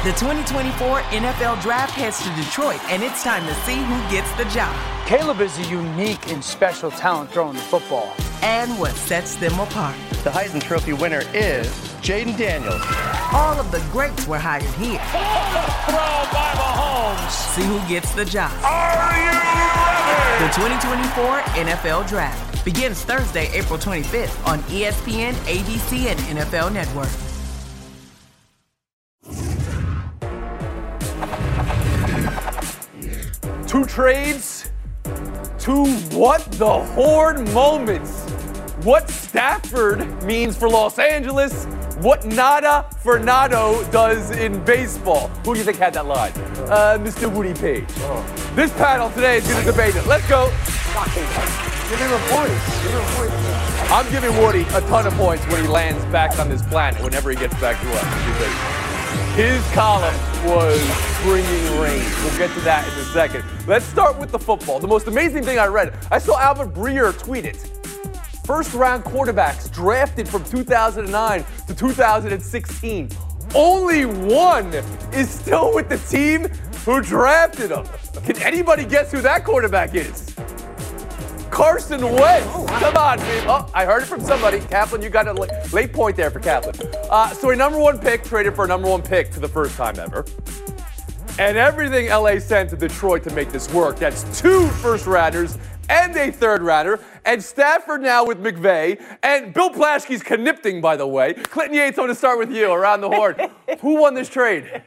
The 2024 NFL Draft heads to Detroit, and it's time to see who gets the job. Caleb is a unique and special talent throwing the football. And what sets them apart. The Heisman Trophy winner is Jaden Daniels. All of the greats were hired here. Throw by Mahomes. See who gets the job. Are you ready? The 2024 NFL Draft begins Thursday, April 25th on ESPN, ABC, and NFL Network. Two trades, two what the Horde moments. What Stafford means for Los Angeles, what nada for nado does in baseball. Who do you think had that line? Mr. Woody Page. This panel today is going to debate it. Let's go. Give him a point. I'm giving Woody a ton of points when he lands back on this planet, whenever he gets back to us. Because his column was bringing rain. We'll get to that in a second. Let's start with the football. The most amazing thing I read, I saw Albert Breer tweet it. First-round quarterbacks drafted from 2009 to 2016. Only one is still with the team who drafted him. Can anybody guess who that quarterback is? Carson Wentz. Come on, babe. Oh, I heard it from somebody. Kaplan, you got a late point there for Kaplan. So a number one pick traded for a number one pick for the first time ever. And everything LA sent to Detroit to make this work. That's two first-rounders and a third-rounder. And Stafford now with McVay. And Bill Plaschke's connipting, by the way. Clinton Yates, I'm going to start with you around the horn. Who won this trade?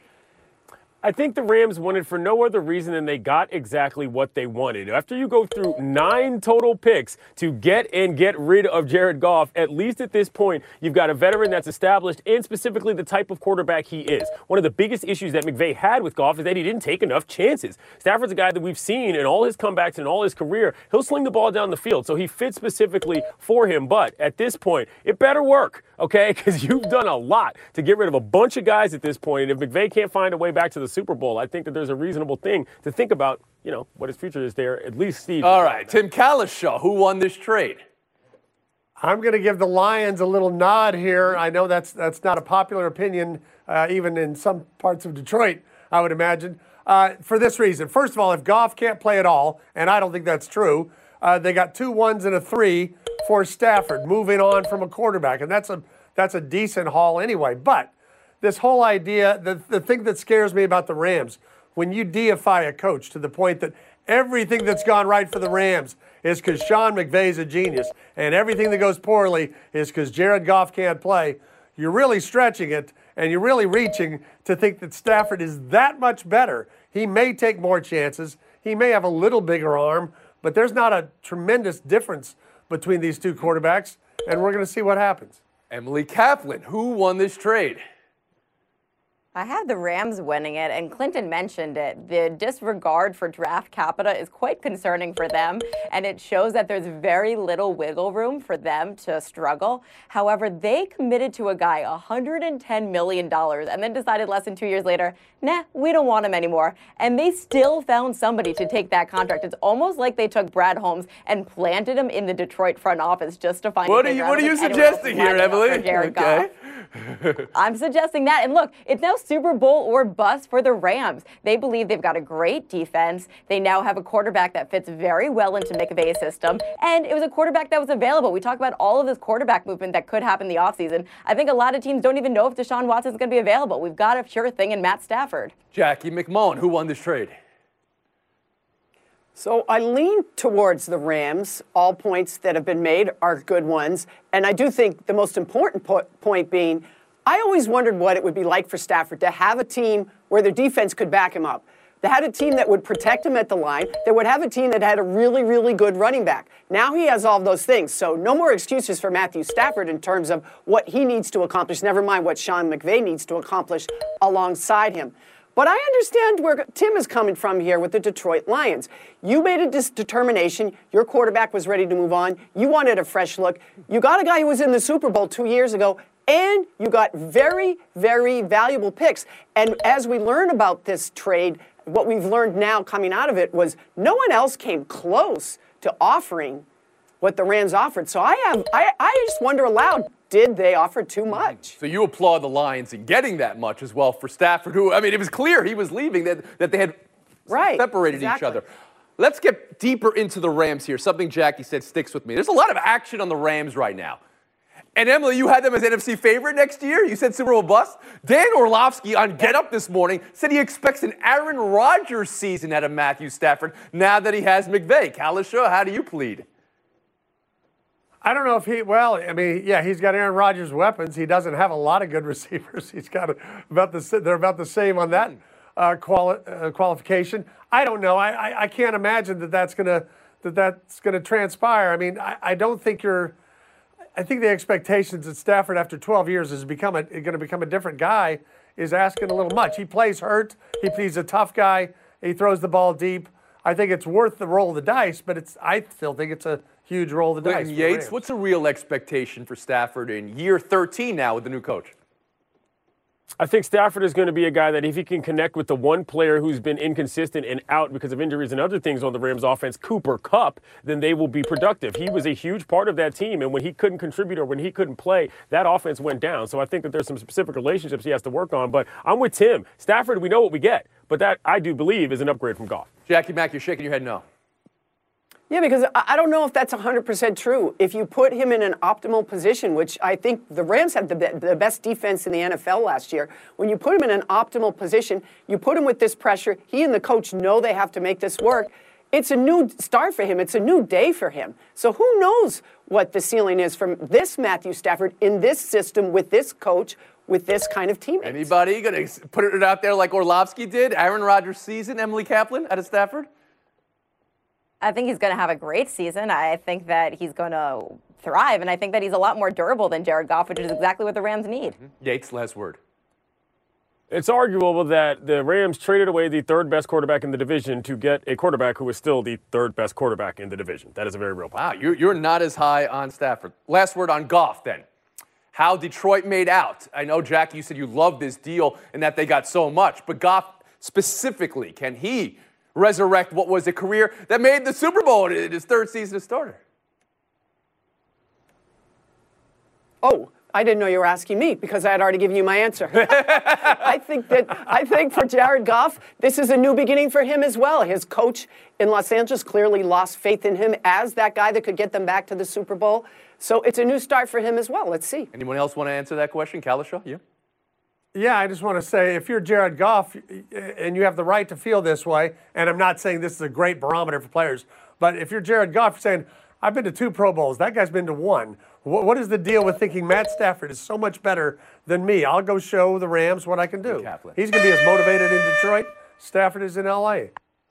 I think the Rams won it for no other reason than they got exactly what they wanted. After you go through 9 total picks to get rid of Jared Goff, at least at this point, you've got a veteran that's established and specifically the type of quarterback he is. One of the biggest issues that McVay had with Goff is that he didn't take enough chances. Stafford's a guy that we've seen in all his comebacks and all his career. He'll sling the ball down the field, so he fits specifically for him. But at this point, it better work, okay? Because you've done a lot to get rid of a bunch of guys at this point. And if McVay can't find a way back to the Super Bowl, I think that there's a reasonable thing to think about, what his future is there, at least Steve. All right, Tim Kalishaw, who won this trade? I'm going to give the Lions a little nod here. I know that's not a popular opinion, even in some parts of Detroit, I would imagine, for this reason. First of all, if Goff can't play at all, and I don't think that's true, they got 2 1s and a 3 for Stafford, moving on from a quarterback, and that's a decent haul anyway. But this whole idea, the thing that scares me about the Rams, when you deify a coach to the point that everything that's gone right for the Rams is because Sean McVay's a genius, and everything that goes poorly is because Jared Goff can't play, you're really stretching it, and you're really reaching to think that Stafford is that much better. He may take more chances. He may have a little bigger arm, but there's not a tremendous difference between these two quarterbacks, and we're going to see what happens. Emily Kaplan, who won this trade? I have the Rams winning it, and Clinton mentioned it. The disregard for draft capital is quite concerning for them, and it shows that there's very little wiggle room for them to struggle. However, they committed to a guy $110 million and then decided less than 2 years later, nah, we don't want him anymore. And they still found somebody to take that contract. It's almost like they took Brad Holmes and planted him in the Detroit front office just to find What are you suggesting here, Emily? Okay. I'm suggesting that. And look, it's now Super Bowl or bust for the Rams. They believe they've got a great defense. They now have a quarterback that fits very well into McVay's system. And it was a quarterback that was available. We talk about all of this quarterback movement that could happen in the offseason. I think a lot of teams don't even know if Deshaun Watson's going to be available. We've got a sure thing in Matt Stafford. Jackie McMullen, who won this trade? So I lean towards the Rams. All points that have been made are good ones. And I do think the most important point being, I always wondered what it would be like for Stafford to have a team where their defense could back him up. They had a team that would protect him at the line. They would have a team that had a really, really good running back. Now he has all of those things. So no more excuses for Matthew Stafford in terms of what he needs to accomplish, never mind what Sean McVay needs to accomplish alongside him. But I understand where Tim is coming from here with the Detroit Lions. You made a determination. Your quarterback was ready to move on. You wanted a fresh look. You got a guy who was in the Super Bowl 2 years ago, and you got very, very valuable picks. And as we learn about this trade, what we've learned now coming out of it was no one else came close to offering what the Rams offered. So I just wonder aloud, did. They offered too much. So you applaud the Lions in getting that much as well for Stafford, who, I mean, it was clear he was leaving, that they had separated each other. Let's get deeper into the Rams here. Something Jackie said sticks with me. There's a lot of action on the Rams right now. And Emily, you had them as NFC favorite next year. You said Super Bowl bust. Dan Orlovsky on Get Up this morning said he expects an Aaron Rodgers season out of Matthew Stafford now that he has McVay. Kalisha, how do you plead? I don't know if he's got Aaron Rodgers' weapons. He doesn't have a lot of good receivers. He's got they're about the same on that qualification. I don't know. I can't imagine that's gonna transpire. I mean, I don't think I think the expectations that Stafford, after 12 years, is going to become a different guy is asking a little much. He plays hurt. He's a tough guy. He throws the ball deep. I think it's worth the roll of the dice, but I still think it's a huge roll of the dice. Yates, what's a real expectation for Stafford in year 13 now with the new coach? I think Stafford is going to be a guy that if he can connect with the one player who's been inconsistent and out because of injuries and other things on the Rams offense, Cooper Kupp, then they will be productive. He was a huge part of that team, and when he couldn't contribute or when he couldn't play, that offense went down. So I think that there's some specific relationships he has to work on. But I'm with Tim. Stafford, we know what we get, but that I do believe is an upgrade from Goff. Jackie Mack, you're shaking your head no. Yeah, because I don't know if that's 100% true. If you put him in an optimal position, which I think the Rams had the best defense in the NFL last year, when you put him in an optimal position, you put him with this pressure, he and the coach know they have to make this work. It's a new start for him. It's a new day for him. So who knows what the ceiling is from this Matthew Stafford in this system with this coach, with this kind of team. Anybody going to put it out there like Orlovsky did? Aaron Rodgers' season, Emily Kaplan out of Stafford? I think he's going to have a great season. I think that he's going to thrive, and I think that he's a lot more durable than Jared Goff, which is exactly what the Rams need. Yates, last word. It's arguable that the Rams traded away the third best quarterback in the division to get a quarterback who is still the third best quarterback in the division. That is a very real point. Wow, you're not as high on Stafford. Last word on Goff, then. How Detroit made out. I know, Jackie, you said you love this deal and that they got so much, but Goff specifically, can he resurrect what was a career that made the Super Bowl in his third season as starter? Oh, I didn't know you were asking me because I had already given you my answer. I think for Jared Goff, this is a new beginning for him as well. His coach in Los Angeles clearly lost faith in him as that guy that could get them back to the Super Bowl. So it's a new start for him as well. Let's see. Anyone else want to answer that question? Kalisha, you? Yeah, I just want to say, if you're Jared Goff and you have the right to feel this way, and I'm not saying this is a great barometer for players, but if you're Jared Goff, you're saying, I've been to 2 Pro Bowls. That guy's been to 1. What is the deal with thinking Matt Stafford is so much better than me? I'll go show the Rams what I can do. He's going to be as motivated in Detroit. Stafford is in L.A.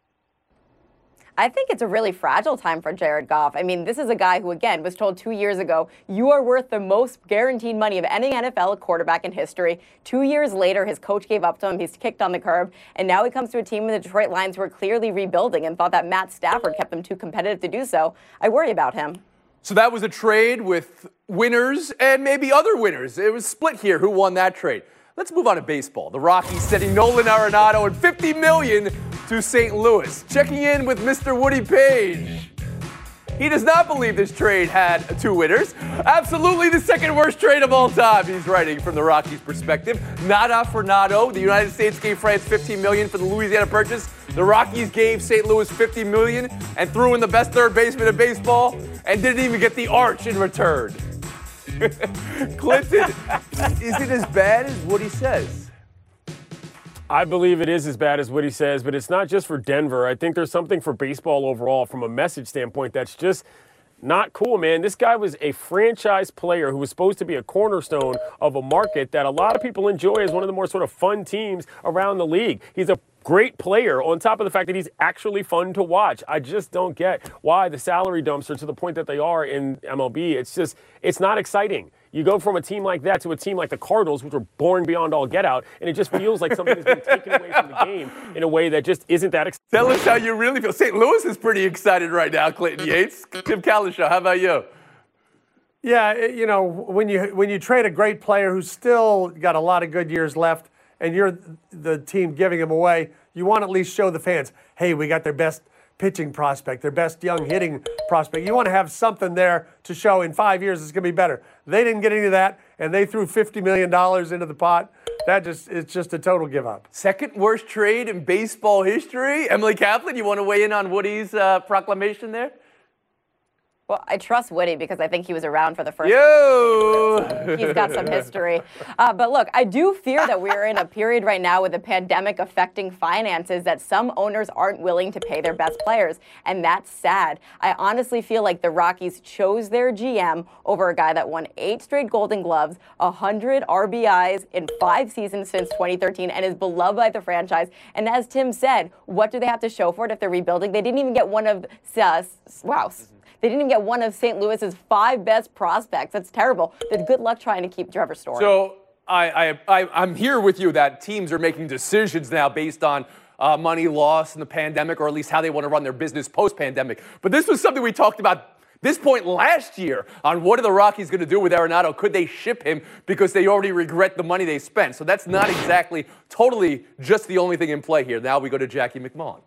I think it's a really fragile time for Jared Goff. I mean, this is a guy who, again, was told 2 years ago, you are worth the most guaranteed money of any NFL quarterback in history. 2 years later, his coach gave up to him. He's kicked on the curb. And now he comes to a team in the Detroit Lions who are clearly rebuilding and thought that Matt Stafford kept them too competitive to do so. I worry about him. So that was a trade with winners and maybe other winners. It was split here who won that trade. Let's move on to baseball. The Rockies sending Nolan Arenado and $50 million to St. Louis. Checking in with Mr. Woody Page. He does not believe this trade had 2 winners. Absolutely the second worst trade of all time, he's writing from the Rockies' perspective. Nada for Nado. The United States gave France $15 million for the Louisiana Purchase. The Rockies gave St. Louis $50 million and threw in the best third baseman in baseball and didn't even get the arch in return. Clinton, is it as bad as Woody says? I believe it is as bad as Woody says, but it's not just for Denver. I think there's something for baseball overall from a message standpoint that's just not cool, man. This guy was a franchise player who was supposed to be a cornerstone of a market that a lot of people enjoy as one of the more sort of fun teams around the league. He's a great player on top of the fact that he's actually fun to watch. I just don't get why the salary dumps are to the point that they are in MLB. It's not exciting. You go from a team like that to a team like the Cardinals, which are boring beyond all get out, and it just feels like something has been taken away from the game in a way that just isn't that exciting. Tell us how you really feel. St. Louis is pretty excited right now, Clinton Yates. Tim Kalisha, how about you? Yeah, you know, when you trade a great player who's still got a lot of good years left, and you're the team giving him away, you want to at least show the fans, hey, we got their best pitching prospect, their best young hitting prospect. You want to have something there to show in 5 years it's going to be better. They didn't get any of that, and they threw $50 million into the pot. It's just a total give up. Second worst trade in baseball history. Emily Kaplan, you want to weigh in on Woody's proclamation there? Well, I trust Woody because I think he was around for the first. Yo! He's got some history. But look, I do fear that we're in a period right now with the pandemic affecting finances that some owners aren't willing to pay their best players. And that's sad. I honestly feel like the Rockies chose their GM over a guy that won 8 straight Golden Gloves, 100 RBIs in 5 seasons since 2013, and is beloved by the franchise. And as Tim said, what do they have to show for it if they're rebuilding? They didn't even get one of, They didn't even get one of St. Louis's 5 best prospects. That's terrible. But good luck trying to keep Trevor Story. So I'm here with you that teams are making decisions now based on money lost in the pandemic, or at least how they want to run their business post-pandemic. But this was something we talked about this point last year on what are the Rockies going to do with Arenado? Could they ship him because they already regret the money they spent? So that's not exactly totally just the only thing in play here. Now we go to Jackie McMullen.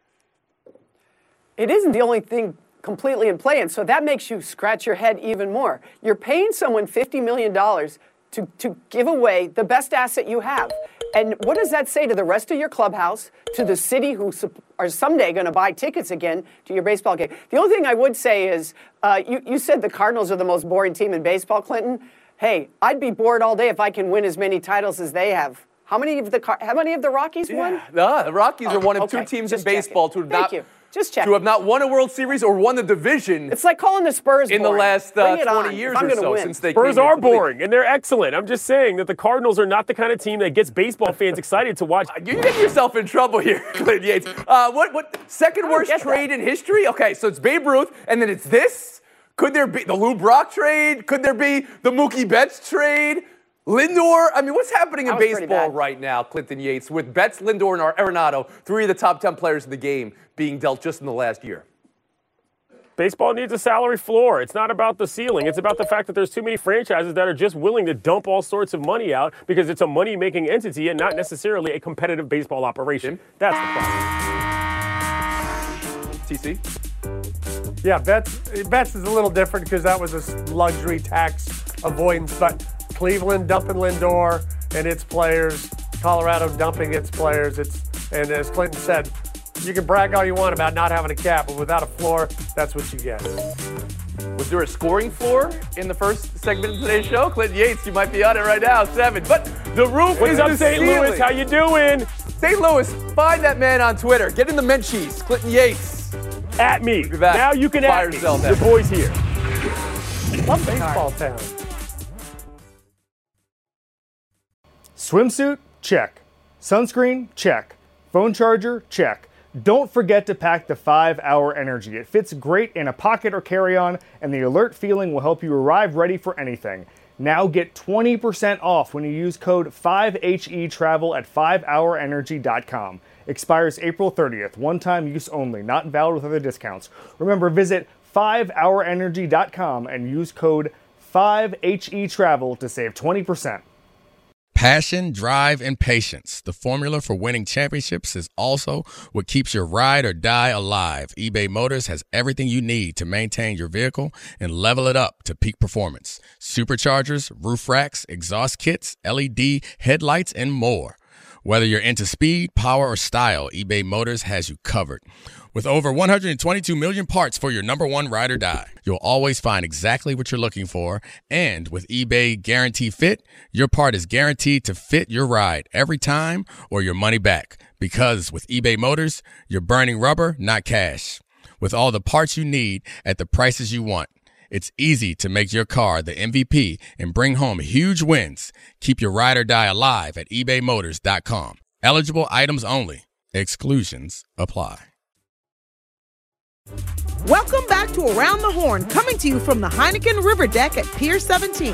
It isn't the only thing completely in play, and so that makes you scratch your head even more. You're paying someone $50 million to give away the best asset you have. And what does that say to the rest of your clubhouse, to the city who are someday going to buy tickets again to your baseball game? The only thing I would say is, you said the Cardinals are the most boring team in baseball, Clinton. Hey, I'd be bored all day if I can win as many titles as they have. How many of the Rockies won? The Rockies are one of 2 teams in baseball to have not won a World Series or won the division. It's like calling the Spurs in the last 20 years or so since they Spurs are boring, and they're excellent. I'm just saying that the Cardinals are not the kind of team that gets baseball fans excited to watch. You're getting yourself in trouble here, Clint Yates. What second worst trade in history? Okay, so it's Babe Ruth, and then it's this. Could there be the Lou Brock trade? Could there be the Mookie Betts trade? Lindor? I mean, what's happening in baseball right now, Clinton Yates, with Betts, Lindor, and Arenado, 3 of the top 10 players in the game being dealt just in the last year? Baseball needs a salary floor. It's not about the ceiling. It's about the fact that there's too many franchises that are just willing to dump all sorts of money out because it's a money-making entity and not necessarily a competitive baseball operation. That's the problem. TC? Yeah, Betts is a little different because that was a luxury tax avoidance, but Cleveland dumping Lindor and its players, Colorado dumping its players. And as Clinton said, you can brag all you want about not having a cap, but without a floor, that's what you get. Was there a scoring floor in the first segment of today's show? Clinton Yates, you might be on it right now, 7. But the roof is up, the St. Louis? How you doing? St. Louis, find that man on Twitter. Get in the Menchie's. Clinton Yates. At me. Now you can at me. The boys here. Love baseball town. Swimsuit? Check. Sunscreen? Check. Phone charger? Check. Don't forget to pack the 5-Hour Energy. It fits great in a pocket or carry-on, and the alert feeling will help you arrive ready for anything. Now get 20% off when you use code 5HETRAVEL at 5hourenergy.com. Expires April 30th. One-time use only. Not valid with other discounts. Remember, visit 5hourenergy.com and use code 5HETRAVEL to save 20%. Passion, drive, and patience. The formula for winning championships is also what keeps your ride or die alive. eBay Motors has everything you need to maintain your vehicle and level it up to peak performance. Superchargers, roof racks, exhaust kits, LED headlights, and more. Whether you're into speed, power, or style, eBay Motors has you covered. With over 122 million parts for your number one ride or die, you'll always find exactly what you're looking for. And with eBay Guarantee Fit, your part is guaranteed to fit your ride every time or your money back. Because with eBay Motors, you're burning rubber, not cash. With all the parts you need at the prices you want, it's easy to make your car the MVP and bring home huge wins. Keep your ride or die alive at ebaymotors.com. Eligible items only. Exclusions apply. Welcome back to Around the Horn, coming to you from the Heineken River Deck at Pier 17.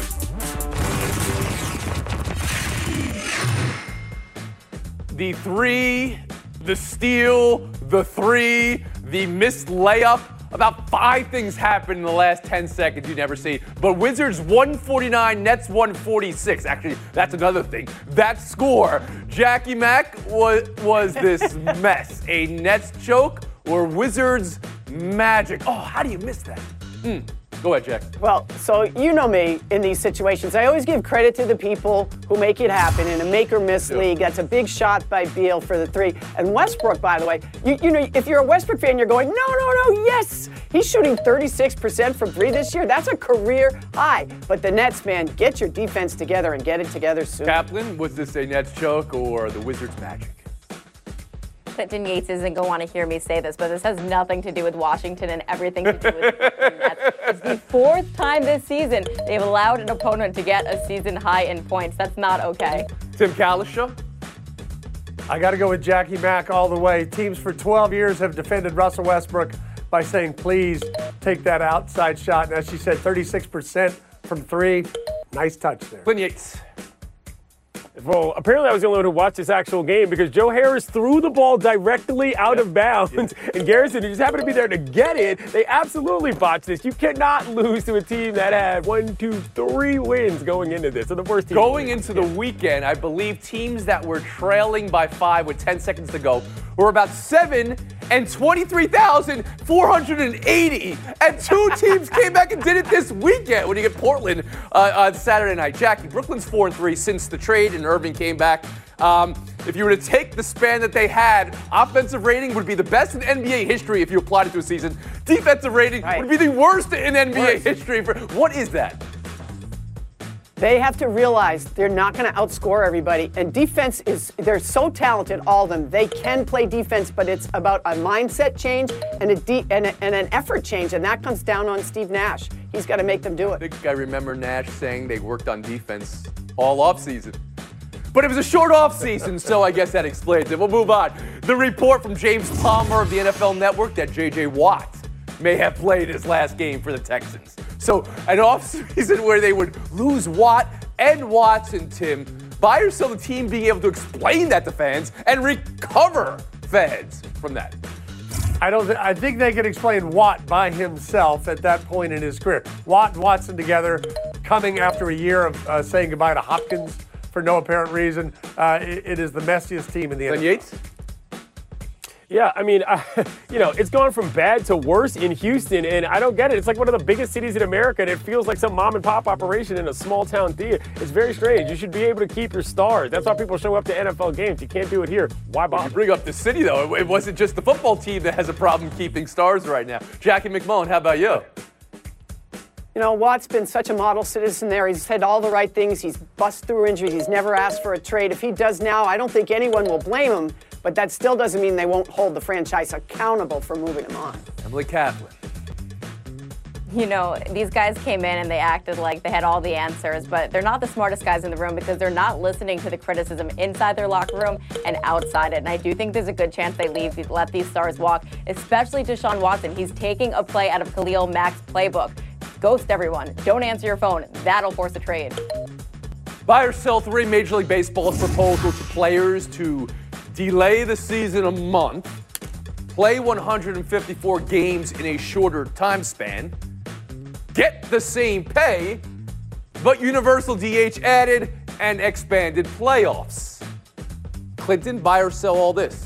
The 3, the steal, the 3, the missed layup. About 5 things happened in the last 10 seconds you never see. But Wizards 149, Nets 146. Actually, that's another thing. That score, Jackie Mack, was this mess. A Nets choke or Wizards magic? Oh, how do you miss that? Go ahead, Jack. Well, so you know me in these situations. I always give credit to the people who make it happen in a make-or-miss league. That's a big shot by Beal for the three. And Westbrook, by the way, you know, if you're a Westbrook fan, you're going, no, yes. He's shooting 36% from three this year. That's a career high. But the Nets, man, get your defense together and get it together soon. Kaplan, was this a Nets choke or the Wizards magic? Clinton Yates isn't going to want to hear me say this, but this has nothing to do with Washington and everything to do with the Brooklyn Nets. It's the fourth time this season they've allowed an opponent to get a season high in points. That's not okay. Tim Kalisha? I got to go with Jackie Mack all the way. Teams for 12 years have defended Russell Westbrook by saying, please take that outside shot. And as she said, 36% from three. Nice touch there. Clinton Yates. Well, apparently I was the only one who watched this actual game because Joe Harris threw the ball directly out of bounds, and Garrison, who just happened to be there to get it, they absolutely botched this. You cannot lose to a team that had 1, 2, 3 wins going into this. So the worst team. Going into the weekend, I believe teams that were trailing by 5 with 10 seconds to go were about 7 and 23,480. And 2 teams came back and did it this weekend when you get Portland on Saturday night. Jackie, Brooklyn's 4-3 since the trade and Irving came back. If you were to take the span that they had, offensive rating would be the best in NBA history if you applied it to a season. Defensive rating would be the worst in NBA history. What is that? They have to realize they're not going to outscore everybody. And defense they're so talented, all of them. They can play defense, but it's about a mindset change and an effort change. And that comes down on Steve Nash. He's got to make them do it. I think I remember Nash saying they worked on defense all offseason. But it was a short offseason, so I guess that explains it. We'll move on. The report from James Palmer of the NFL Network that J.J. Watt may have played his last game for the Texans. So an offseason where they would lose Watt and Watson, Tim, buy or sell the team being able to explain that to fans and recover fans from that. I think they could explain Watt by himself at that point in his career. Watt and Watson together, coming after a year of saying goodbye to Hopkins for no apparent reason. It is the messiest team in the NFL. Yates? Yeah, I mean, it's gone from bad to worse in Houston, and I don't get it. It's like one of the biggest cities in America, and it feels like some mom-and-pop operation in a small-town theater. It's very strange. You should be able to keep your stars. That's why people show up to NFL games. You can't do it here. Why bother? You bring up the city, though. It wasn't just the football team that has a problem keeping stars right now. Jackie McMullen, how about you? You know, Watt's been such a model citizen there. He's said all the right things. He's bust through injuries. He's never asked for a trade. If he does now, I don't think anyone will blame him. But that still doesn't mean they won't hold the franchise accountable for moving him on. Emily Kaplan. You know, these guys came in and they acted like they had all the answers, but they're not the smartest guys in the room because they're not listening to the criticism inside their locker room and outside it. And I do think there's a good chance they let these stars walk, especially Deshaun Watson. He's taking a play out of Khalil Mack's playbook. Ghost everyone. Don't answer your phone. That'll force a trade. Buy or sell 3 Major League Baseball's proposal to players to delay the season a month, play 154 games in a shorter time span, get the same pay, but universal DH added and expanded playoffs. Clinton, buy or sell all this?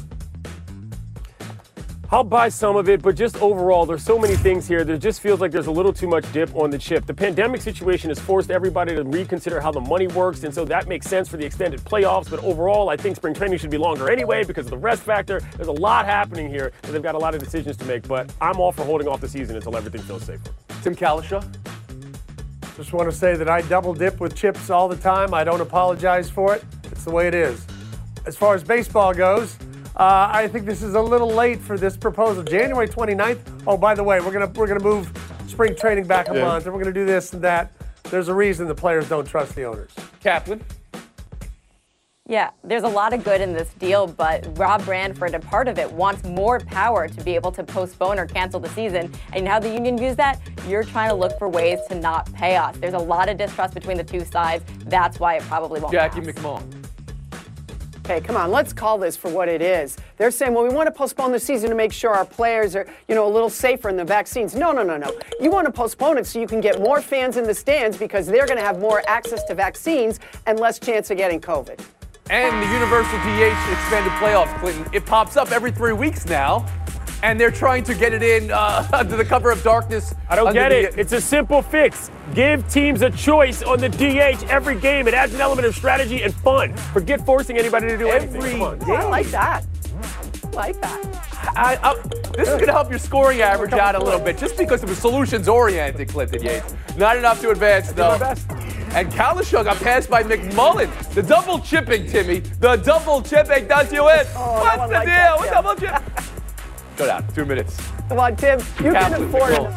I'll buy some of it, but just overall, there's so many things here. There just feels like there's a little too much dip on the chip. The pandemic situation has forced everybody to reconsider how the money works, and so that makes sense for the extended playoffs. But overall, I think spring training should be longer anyway because of the rest factor. There's a lot happening here, and they've got a lot of decisions to make. But I'm all for holding off the season until everything feels safer. Tim Kalisha? Just want to say that I double dip with chips all the time. I don't apologize for it. It's the way it is. As far as baseball goes, I think this is a little late for this proposal. January 29th. Oh, by the way, we're gonna move spring training back a month, and we're gonna do this and that. There's a reason the players don't trust the owners. Kaplan? Yeah, there's a lot of good in this deal, but Rob Bradford, a part of it, wants more power to be able to postpone or cancel the season. And how the union views that, you're trying to look for ways to not pay us. There's a lot of distrust between the two sides. That's why it probably won't Jackie pass. McMullen. Okay, come on, let's call this for what it is. They're saying, well, we want to postpone the season to make sure our players are, a little safer in the vaccines. No. You want to postpone it so you can get more fans in the stands because they're going to have more access to vaccines and less chance of getting COVID. And the universal DH expanded playoffs, Clinton. It pops up every 3 weeks now. and they're trying to get it in under the cover of darkness. I don't get it. It's a simple fix. Give teams a choice on the DH every game. It adds an element of strategy and fun. Forget forcing anybody to do anything. I like that. I like that. This is going to help your scoring average out a little bit, just because it was solutions-oriented, Clinton Yates. Not enough to advance, though. And Kalishaw got passed by McMullen. The double chipping, Timmy. The double chipping does you in. What's the deal with double chip? Go down. 2 minutes. Come on, Tim. You can afford it.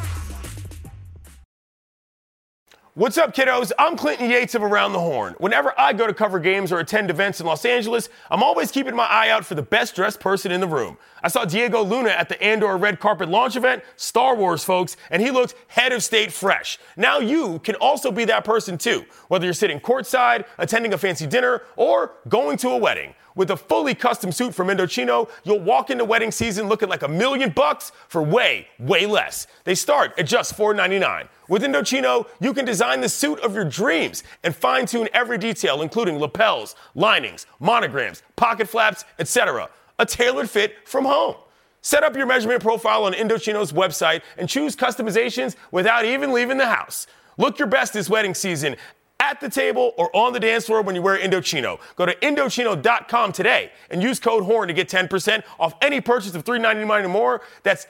What's up, kiddos? I'm Clinton Yates of Around the Horn. Whenever I go to cover games or attend events in Los Angeles, I'm always keeping my eye out for the best-dressed person in the room. I saw Diego Luna at the Andor Red Carpet launch event, Star Wars, folks, and he looked head of state fresh. Now you can also be that person, too, whether you're sitting courtside, attending a fancy dinner, or going to a wedding. With a fully custom suit from Indochino, you'll walk into wedding season looking like $1 million for way, way less. They start at just $4.99. With Indochino, you can design the suit of your dreams and fine-tune every detail, including lapels, linings, monograms, pocket flaps, etc. A tailored fit from home. Set up your measurement profile on Indochino's website and choose customizations without even leaving the house. Look your best this wedding season at the table or on the dance floor when you wear Indochino. Go to Indochino.com today and use code HORN to get 10% off any purchase of $3.99 or more. That's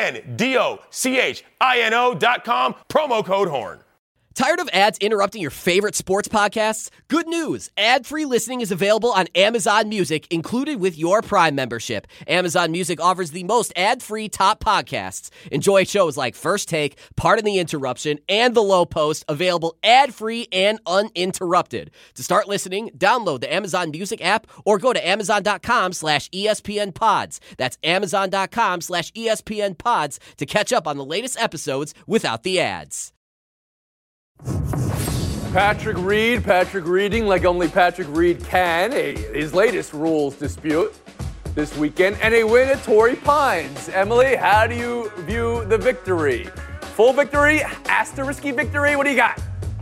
INDOCHINO.com, promo code HORN. Tired of ads interrupting your favorite sports podcasts? Good news! Ad-free listening is available on Amazon Music, included with your Prime membership. Amazon Music offers the most ad-free top podcasts. Enjoy shows like First Take, Pardon the Interruption, and The Low Post, available ad-free and uninterrupted. To start listening, download the Amazon Music app or go to Amazon.com/ESPNpods. That's Amazon.com/ESPNpods to catch up on the latest episodes without the ads. Patrick reading like only Patrick Reed can. His latest rules dispute this weekend, and a win at Torrey Pines. Emily, how do you view the victory? Full victory? Asterisk-y victory? What do you got?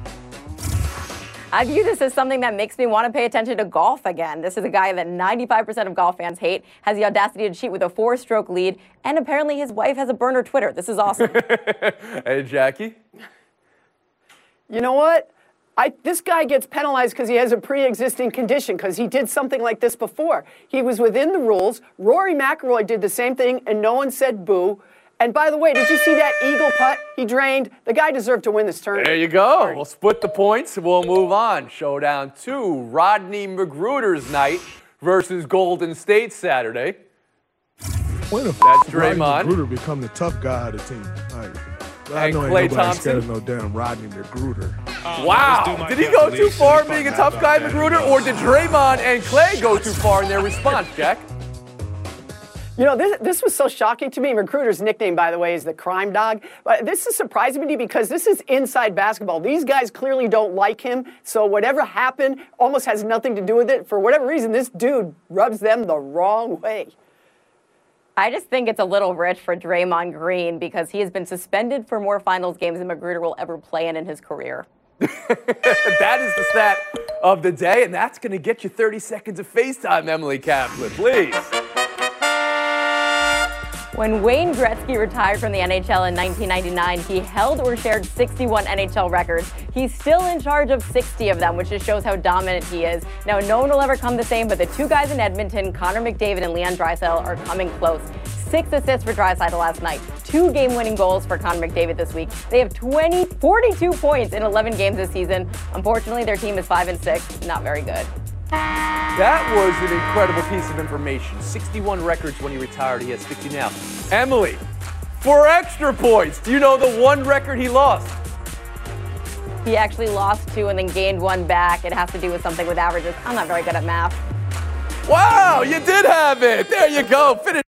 I view this as something that makes me want to pay attention to golf again. This is a guy that 95% of golf fans hate, has the audacity to cheat with a 4-stroke lead, and apparently his wife has a burner Twitter. This is awesome. Hey, Jackie? You know what? This guy gets penalized because he has a pre-existing condition, because he did something like this before. He was within the rules. Rory McIlroy did the same thing, and no one said boo. And by the way, did you see that eagle putt he drained? The guy deserved to win this tournament. There you go. We'll split the points. We'll move on. Showdown 2, Rodney McGruder's night versus Golden State Saturday. When the That's Rodney Draymond. McGruder become the tough guy of the team? I know Klay ain't nobody Thompson. scared of no damn Rodney McGruder. Wow. Did he go too far being a tough guy, McGruder, or did Draymond and Klay go too far in their response, Jack? You know, this was so shocking to me. McGruder's nickname, by the way, is the crime dog. But this is surprising to me because this is inside basketball. These guys clearly don't like him, so whatever happened almost has nothing to do with it. For whatever reason, this dude rubs them the wrong way. I just think it's a little rich for Draymond Green because he has been suspended for more finals games than McGruder will ever play in his career. That is the stat of the day, and that's going to get you 30 seconds of FaceTime, Emily Kaplan, please. When Wayne Gretzky retired from the NHL in 1999, he held or shared 61 NHL records. He's still in charge of 60 of them, which just shows how dominant he is. Now, no one will ever come the same, but the two guys in Edmonton, Connor McDavid and Leon Draisaitl, are coming close. 6 assists for Draisaitl last night, 2 game-winning goals for Connor McDavid this week. They have 42 points in 11 games this season. Unfortunately, their team is 5-6, not very good. That was an incredible piece of information. 61 records when he retired. He has 60 now. Emily, for extra points, do you know the one record he lost? He actually lost 2 and then gained 1 back. It has to do with something with averages. I'm not very good at math. Wow, you did have it. There you go. Finish.